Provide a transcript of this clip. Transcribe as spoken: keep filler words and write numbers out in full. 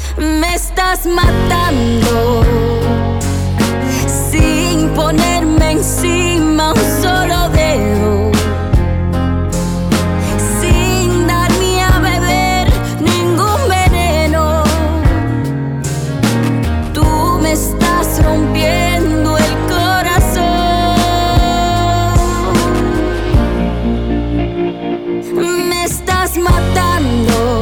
Me estás matando sin ponerme encima un solo dedo, sin darme a beber ningún veneno. Tú me estás rompiendo el corazón. Me estás matando